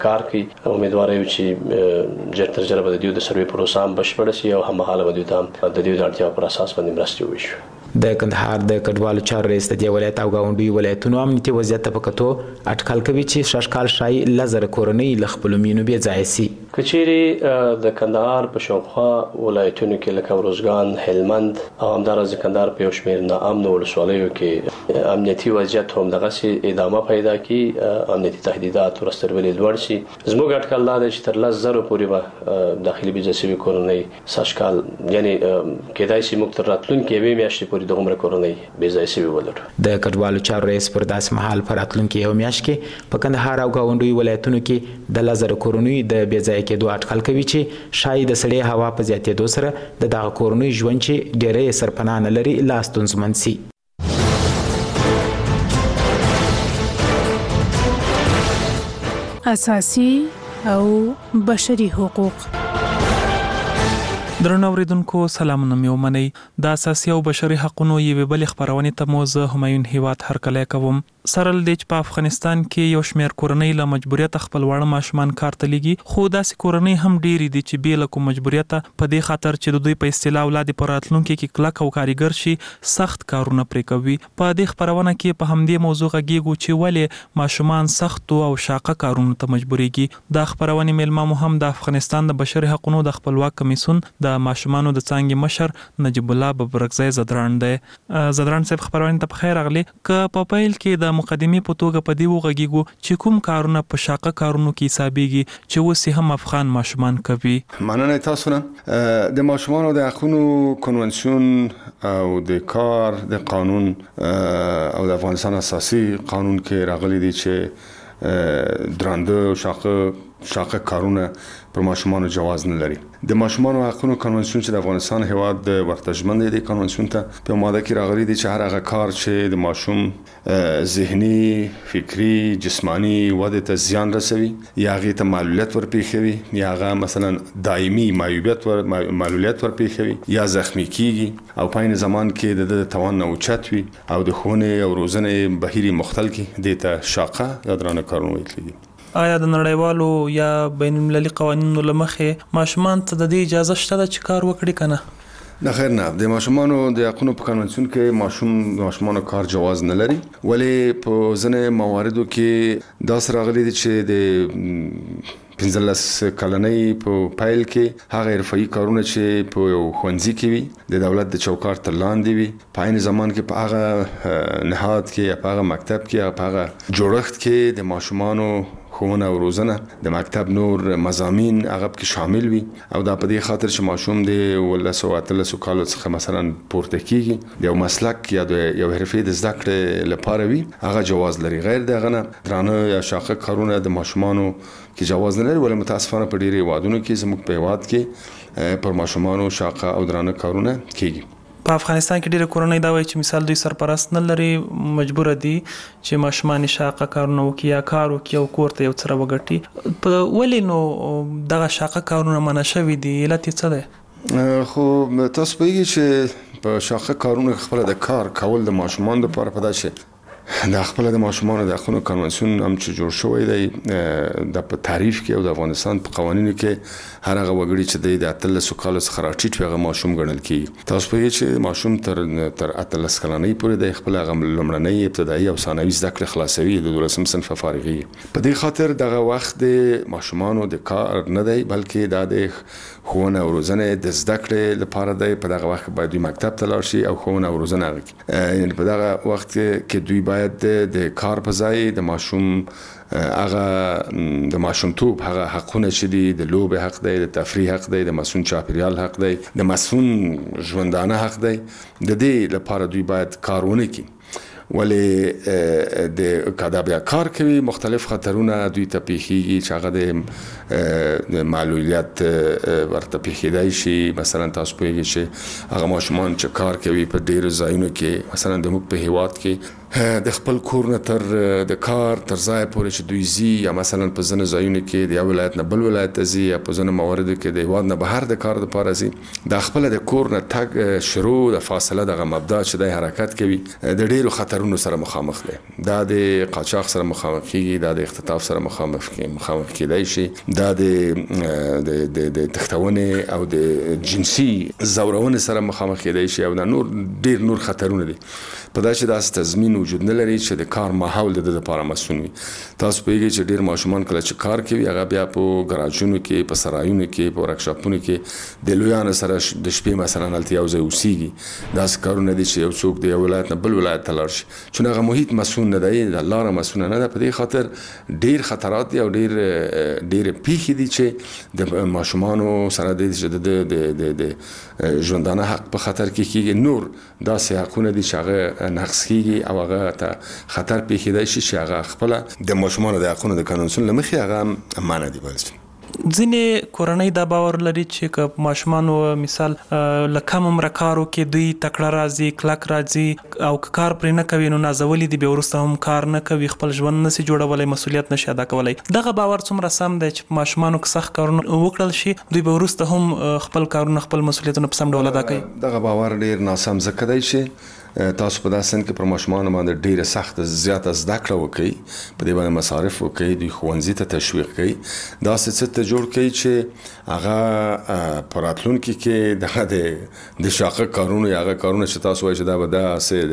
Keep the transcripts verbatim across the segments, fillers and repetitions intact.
کار کوي. امیدوار یو چې ژر تر ژره به د دوی د سروې پروسه هم بشپړه شي او هممهاله به دوی ته د دوی د اړتیاو پر اساس باندې مرستې وشي. د کندهار د کډوالو چارو رئیس د دې ولایت او ګاونډیو ولایتونو امنیتي وضعیت ته په کتو اټکل کوي چې شاشکال شای لزر کورنۍ له خپلو مینو بې ځایه سي. که چیرې د کندهار په شاوخوا ولایتونو کې لکه ارزګان، هلمند او همداراز کندهار په یو شمېر ناامنو ولسوالیو کې امنیتي وضعیت همدغسې ادامه پیدا کړي، امنیتي تهدیدات ورسته ولې لوړ شي، زموږ اټکل دا دی چې تر لس زرو پورې به داخلي بې ځایه سوي کورنۍ شاشکال یعنې کېدای شي موږ تر راتلونکې یوې میاشتې د عمر کورنۍ بې ځایه سوي ولرو. د کډوالو چارو رئیس پر داسې مهال په راتلونکې یو میاشت کې په کندهار او ګاونډیو ولایتونو کې د لزر کورنیو د بې ځایه کېدو اټکل کوي چې شاید د سړې هوا په زیاتېدو سره د دغه کورنیو ژوند چې ډېری سرپناه نه لري لا ستونزمن سي. اساسي او بشري حقوق. درنو اوریدونکو سلامونه مې ومنئ. د اساسي او بشري حقوقو یوې بلې خپرونې ته مو زه همایون هیواد هرکلی کوم. سره له دې چې په افغانستان کې یو شمېر کورنۍ له مجبوریته خپل واړه ماشومان کار ته لیږي، خو داسې کورنۍ هم ډېرې دي چې بې له کوم مجبوریته په دې خاطر چې د دوی په اصطلاح اولاد په راتلونکي کې کلک او کارګر شي سخت کارونه پرې کوي. په دې خپرونه کې په همدې موضوع غږیږو چې ولې ماشومان سختو او شاقه کارونو ته مجبوریږي. دا خپرونې میلمه مو هم د افغانستان د بشري حقوقو د خپلواک کمیسیون د ماشومانو د څانګې مشر نجیب الله ببرکزی زدران دی. زدران صاحب خپرونې ته بخیر راغلی. که په پیل کې د مقدمې په توګه په دې وغږیږو چې کوم کارونه په شاقه کارونو کې حسابېږي چې اوس هم افغان ماشومان کوي. مننه تاسو نه. د ماشومانو د حقوقو کنونسیون او د کار د قانون او د افغانستان اساسي قانون کې راغلي دي چې درانده شاقه شاقه کارونه پر ماشومانو جواز نه لري. د ماشومانو حقوقو کنونسیون چې د افغانستان هیواد د ورتجمن دی کنونسیون ته په ماده کې راغلي دي چې هر هغه کار چې د ماشوم ذهني، فکری، جسمانی وده ته زیان رسوي یا هغه ته معلولیت ورپېښوي یا هغه مثلا دایمي معیوبیت ور معلولیت ورپېښوي یا زخمی کیږي او په عین زمان کې د توان نه اوچت وي او د ښوونې او روزنې بهیر مختل کې د ته شاقه یا درانه کارونه ویل کېږي. آیا د نړیوالو یا بین المللي قوانینو له مخې ماشومان ته د دې اجازه شته ده چې کار وکړي که نه؟ نه خیر نه. د ماشومانو د حقوقو په قانون کې ماشوم ماشومانو کار جواز نه لري، ولې په ځینې مواردو کې داسې راغلي دي چې د پنځلس کلنۍ په پیل کې هغه حرفوي کارونه چې په یو ښوونځي کې وي د دولت د چوکاټ تر لاندې وي په عین زمان کې په هغه نهاد کې یا په هغه مکتب کې یا په هغه جوړښت کې د ماشومانو ښوونه او روزنه د مکتب نور مضامین هغه کې شامل وي او دا په دې خاطر چې ماشوم د ولس او اتلس کالو څخه مثلا پورته کیږي یو مسلک یا د یو حرفې د زده کړې لپاره وي هغه جواز لري. غیر دغه نه درانه یا شاقه کارونه د ماشومانو کې جواز نه لري، ولې متاسفانه په ډېری هیوادونو کې زموږ په هیواد کې پر ماشومانو شاقه او درانه کارونه کیږي. په افغانستان کې ډېره کورنۍ دا وایي چې مثال دوی سرپرست نه لري، مجبور دي چې ماشومان شاقه کارونه وکړي یا کار وکړي او کور ته یو څه راوګټي. په ولې نو دغه شاقه کارونه منع شوي دي؟ علت یې څه دی؟ خو تاسو پوهیږئ چې په شاقه کارونه خپله د کار کول د ماشومان دپاره په داسې د خپل د ماشومانو د حقوقو کنونسیون هم چې جوړ شوی دی د په تعریف کې او د افغانستان په قوانینو کې هر هغه وګړي چې د اتلس کالو څخه راټیټ وي هغه ماشوم ګڼل کېږي. تاسو پوهیږئ چې ماشوم تر تر اتلس کلنۍ پورې د خپل هغه لومړنۍ ابتدایي او ثانوي زده کړې خلاصوي د دولسم صنف فارغي. په دې خاطر دغه وخت د ماشومانو د کار نه دی بلکې دا د ښوونه او روزنې د زده کړې لپاره دی. په دغه وخت باید دوی مکتب ته لاړ شي او ښوونه او روزنه وکړي. یعنې په دغه وخت کې دوی باید د کار په ځای د ماشوم هغه د ماشومتوب هغه حقونه چې دي د لوبې حق دی، د تفریح حق دی، د مسون چاپیریال حق دی، د مسون ژوندانه حق دی، د دې لپاره دوی باید کار ونه کړي. ولې د کدا بیا کار کوي مختلف خطرونه دوی ته پیښیږي چې هغه د معلولیت ورته پیښیدای شي. مثلا تاسو پوهیږئ چې هغه ماشومان چې کار کوي په ډیرو ځایونو کې مثلا د موږ په هیواد کې د خپل کور نه تر د کار تر ځای پورې چې دوی ځي یا مثلا په ځینو ځایونو کې د یو ولایت نه بل ولایت ته ځي یا په ځینو مواردو کې د هیواد نه بهر د کار دپاره ځي دا خپله د کور نه تګ شروع د فاصله دغه مبدا چې دی حرکت کوي د ډېرو خطرونو سره مخامخ دی. دا د قاچاق سره مخامخ کېږي، دا د اختطاف سره مخامخ مخامخ کېدی شي، دا د د تښتونې او د جنسي ځورونې سره مخامخ کېدی شي او دا نور ډېر نور خطرونه دي. په دا چې داسې تضمین وجود نه لري چې د کار ماحول د ده دپاره مسؤل وي. تاسو پوهېږئ چې ډېر ماشومان کله چې کار کوي هغه بیا په ګراجونو کې، په سرایونو کې، په ورکشاپونو کې د لویانو سره د شپې مثلا هلته یو ځای اوسېږي. داسې کارونه دي چې یو څوک د یو ولایت نه بل ولایت ته لاړ شي، چون هغه محیط مسؤل نه دی، د لاره مسؤله نه ده. په دې خاطر ډېر خطرات دي او ډېر ډېرې پیښې دي چې د ماشومانو سره دی چې د د ژوندانه حق په خطر کې کېږي. نور داسې حقونه دي چې هغه نقص کېږي او هغه ته خطر پیښېدای شي چې هغه خپله د ماشومانو د حقونو د قانون له مخې هغه منع دي. بل ځینې کورنۍ دا باور لري چې که ماشومانو مثال له کم عمره کار وکړي دوی تکړه راځي، کلک راځي او که کار پرې نه کوي نو نازولي دي، بیا وروسته هم کار نه کوي، خپل ژوند نشي جوړولی، مسؤلیت نشي ادا کولی. دغه باور څومره سم دی چې ماشومانو که سخت کارونه وکړل شي دوی به وروسته هم خپل کارونه خپل مسؤلیتونه په سم ډول ادا کوي؟ دغه باور ډېر ناسم ځکه دی چې تاسو په داسې سن کې پر ماشومانو باندې ډېره سخته زیاته زده کړه وکړئ، په دې باندې مصارف وکړئ، دوی ښوونځي ته تشویق کړئ، داسې څه ته جوړ کړئ چې هغه په راتلونکي کې دغه د د شاقه کارونه یا هغه کارونه چې تاسو وایئ چې دا به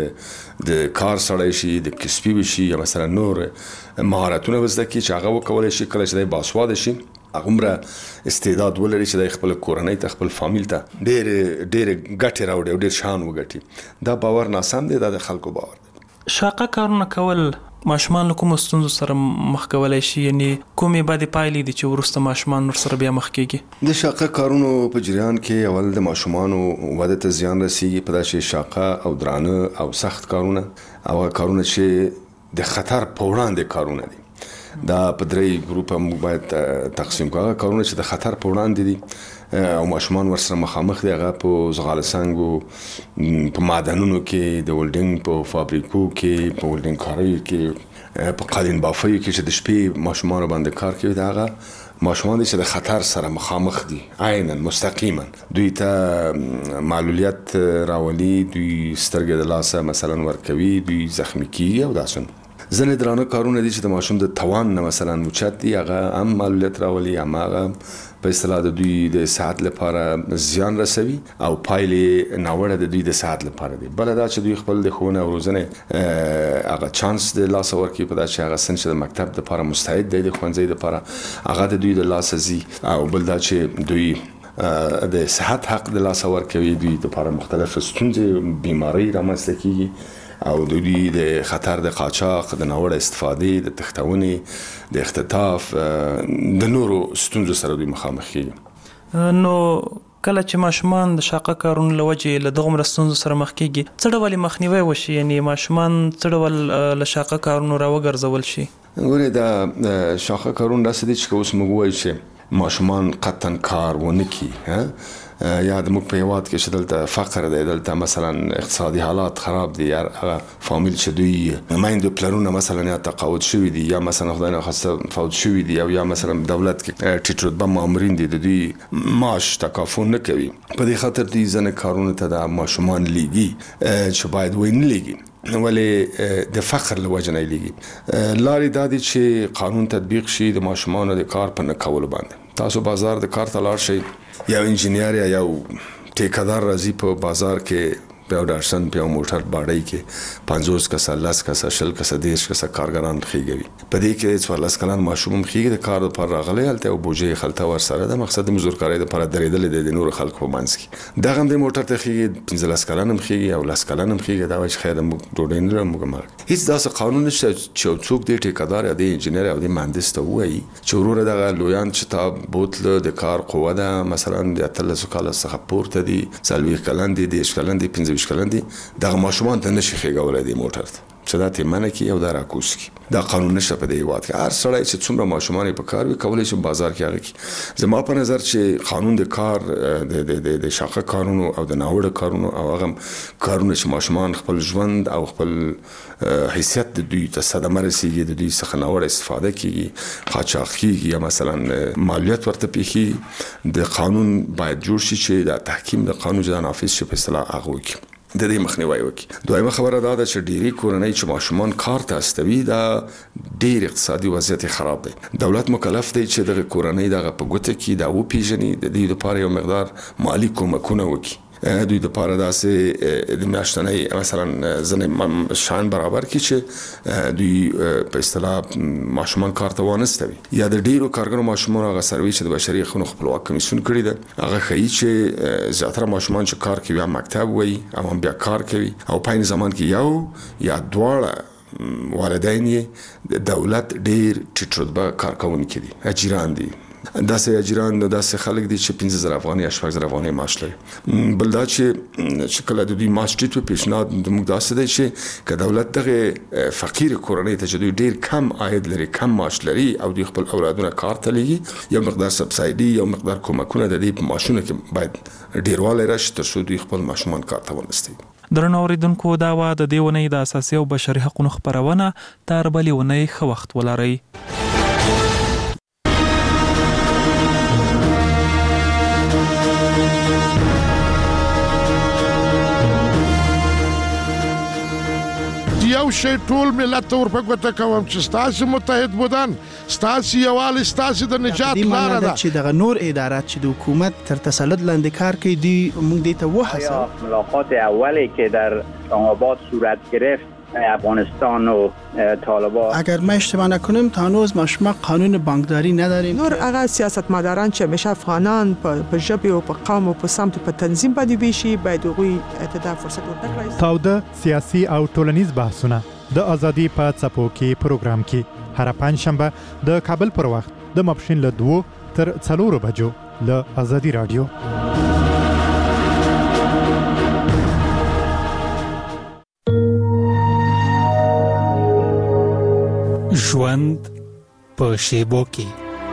داسې د کار سړی شي، د کسبي وشي یا مثلا نور مهارتونه به زده کړي چې هغه وکولی شي کله چې دی باسواده شي هغومره استعداد ولري چې د خپل کورنۍ ته خپل فامیل ته ډېرې ډېرې ګټې راوړي او ډېر شان وګټي. دا باور ناسم دی، دا د خلکو باور دی. شاقه کارونه کول ماشومان له کومو ستونزو سره مخ کولی شي؟ یعنی کومې بدې پایلې دي چې وروسته ماشومان ورسره بیا مخ کېږي؟ د شاقه کارونو په جریان کې اول د ماشومانو وده ته زیان رسېږي. په دا چې شاقه او درانه او سخت کارونه او کارونه چې د خطر په وړاندې کارونه دي دا په درې ګروپه موږ باید تقسیم کړو. هغه کارونه چې د خطر په وړاندې دي او ماشومان ورسره مخامخ دي هغه په زغال سنګو، په معدنونو کې، د ولډینګ په فابریکو کې، په ولډینګ کاریو کې، په قالین بافیو کې چې د شپې ماشومانو باندې کار کوي. دا هغه ماشومان دي چې د خطر سره مخامخ دي عینا مستقیما. دوی ته معلولیت راولي، دوی سترګې د لاسه مثلا ورکوي، دوی زخمی کیږي او داسې. ځینې درانه کارونه دي چې د ماشوم د توان نه مثلا اوچت دي، هغه هم معلولیت راولي، هماغه په اصطلاح د دوی د صحت لپاره زیان رسوي او پایلې ناوړه د دوی د صحت لپاره دي. بله دا چې دوی خپل د ښوونې او روزنې هغه چانس د لاسه ورکوي په دا چې هغه سن چې د مکتب دپاره مستعد دی، د ښوونځي دپاره هغه د دوی د لاسه ځي. او بل دا چې دوی د صحت حق د لاسه ورکوي، دوی دپاره مختلف ستونزې بیمارۍ رامنځته کېږي او دوی د خطر د قاچاق، د ناوړه استفادې، د تښتونې، د اختطاف، د نورو ستونزو سره دوی مخامخ کېږي. نو کله چې ماشومان د شاقه کارونو له وجې له دغومره ستونزو سره مخ کېږي څه ډول مخنیوی وشي؟ یعنی ماشومان څه ډول له شاقه کارونو راوګرځول شي؟ ګورئ دا شاقه کارونه داسې دي چې اوس موږ وایو چې ماشومان قطعا کار ونه کړي یا د موږ په هېواد کې چې دلته فقر دی، دلته مثلا اقتصادي حالات خراب دي، یا هغه فامیل چې دوی میندو پلرونه مثلا یا تقاعد شوي دي یا مثلا خدای نخواسته فوت شوي دي او یا مثلا دولت کې ټیټ رتبه مامورین دي، د دوی معاش تکافل نه کوي. په دې خاطر دوی ځینې کارونو ته د ماشومان لیږي چې باید وی نه لیږي، ولې د فقر له وجې نه لیږي. لارې دا دي چې قانون تطبیق شي د ماشومانو د کار په نه کولو باندې. تاسو بازار د کار ته لاړ شئ، یو انجینیر یا یو ټیکدار راځي په بازار کې په یو ډارسن په یو موټر باډۍ کې پنځوس کسه، لس کسه، شل کسه، دېرش کسه کارګران خېږوي. په دې کې څوارلس کلن ماشوم هم خېږي، د کار دپاره راغلی، هلته یو بوجۍ خلطه ورسره ده، مقصد د مزدورکارۍ دپاره درېدلی دی د نورو خلکو په منځ کې. دغه هم دې موټر ته خېږي، پنځلس کلن هم خېږي او لس کلن هم خېږي. دا وایي چې خیر موږ ډوډۍ نه لرو، موږ هماغه هېڅ داسې قانون نشته چې یو څوک دې ټیکدار یا دې انجینر یا دې مهندس ته ووایي چې وروره دغه لویان چې تا بوتله د کار قوه ده مثلا د اتلسو کاله څخه پورته دي، څلوېښت کلن دي، دېرش کلن دي، پنځه ویشت کلن دي، دغه ماشومان ته نشي خېږولی دې موټر ته چې دا ترې منع کړي او دا راکوز کړي. دا قانون نشته په دې هیواد کې. هر سړی چې څومره ماشومان په کار وي کولای شي بازار کې هغه کی. زما په نظر چې قانون د کار د د د شاقه کارونو او د ناوړه کارونو او هغه کارونه چې ماشومان خپل ژوند او خپل حیثیت د دوی ته صدمه رسیږي، د دوی څخه ناوړه استفاده کیږي، قاچاق کیږي یا مثلا مالیات ورته پیخي، د قانون باید جوړ شي چې د تحکیم د قانون جدا نافذ شي په اصطلاح هغه وکړي، د دې مخنیوي وکړي. دویمه خبره دا ده چې ډېری کورنۍ چې ماشومان کار ته استوي دا ډېر اقتصادي وضعیت خراب دی. دولت مکلف دی چې دغه کورنۍ دغه په ګوته کې دا وپیژني، د دې لپاره یو مقدار مالی کومکونه وکړي، دوی د پاره داسې د میاشتنۍ مثلا ځنې شان برابر کړي چې دوی په اصطلاح ماشومان کار ته وانستوي. یا د ډیرو کارګرو ماشومان هغه سروي چې د بشري حقوقو خپلواک کمیسیون کړی ده هغه ښیي چې زیاتره ماشومان چې کار کوي یا مکتب وي او هم بیا کار کوي او په عین زمان کې یو یا دواړه والدین یې دولت ډیر ټیټ رتبه کارکوونکي دي، اجیران دي. داسې اجیران داسې خلک دي چې پنځه زره افغانۍ یا شپږ زره افغانۍ معاش لري. بل دا چې چې کله د دوی معاش ټیټ وي پیشنهاد موږ داسې دی چې که دولت دغه فقیر کورنۍ ته چې دوی ډیر کم عاید لري، کم معاش لري او دوی خپل اولادونه کار ته لیږي، یو مقدار سبسایډي یو مقدار کومکونه د دې په معاشونو کې باید ډیروالی راشي تر څو دوی خپل ماشومان کار ته ونستوي. درنو اوریدونکو دا وا د دې ونې د اساسي او بشري حقوقو خبرونه تر بلې ونې ښه وخت ولرئ. یو شی ټول ملت ته ورپګوته کوم چې ستاسو متحد بودن، ستاسو یووالی ستاسو د نجات لاره ده. چې دغه نور ادارات چې د حکومت تر تسلط لاندې کار کوي دی موږ دې ته وهڅوو. ملاقات اولی که در اسلام‌آباد صورت گرفت افغانستان و طالبان، اگر ما اشتباه نکنیم تا هنوز ما شما قانون بانکداری نداریم. نور هغه سیاستمداران چې همیشه افغانان په ژبه او په قوم او په سمت په تنظیم باندې ویشي باید هغوی ته فرصت ورکړي. تاوده سیاسي او ټولنیز بحثونه د ازادي په څپو کې پروګرام کې هر پنځشنبه د کابل پر وخت د ماپښین له دوه تر څلورو بجو له ازادي رادیو. ژوند په شیبو کې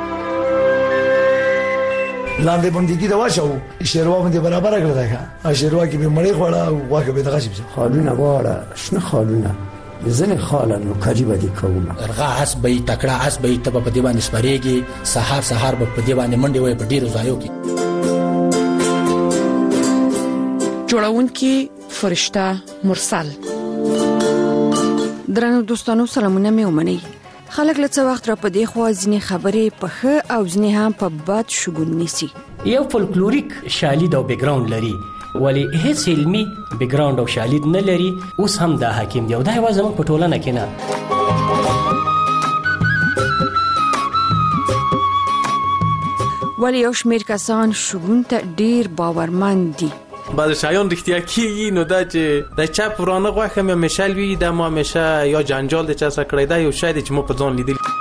لاندې باندې دا واچو شیروا باندې برابر کړل دا شیروا کې به مړی خوړه او واګه به دغه شي خالونه واړه شنه خالونه ځنه خالونه کاجی باندې کومه ارغا اس به تکړه اس به ته په دې باندې سپریږي سحر سحر په دې باندې منډي وي په ډیرو ځایو کې جوړونکي فرشته مرسل. درنو دوستانو سلامونه مې ومنئ. خلک له څه وخت را پدې خو ځینې خبرې په ښه او ځینې هم په بد شګون نیسي. یو فولکلوریک شالید او بیک ګراوند لري ولی هیڅ علمي بیک ګراوند او شالید نه لري. اوس هم دا حکیم دی او دا یوازې موږ په ټولنه کې نه ولی یو شمېر کسان شګون ته ډیر باورمند دي. بعض شایان رښتیا کیږي نو دا چې د چا پرانه غوښه مې مشال وی د ما مشه یا جنجال د چا سره کړی دا یو شاید چې مو په ځان لیدل.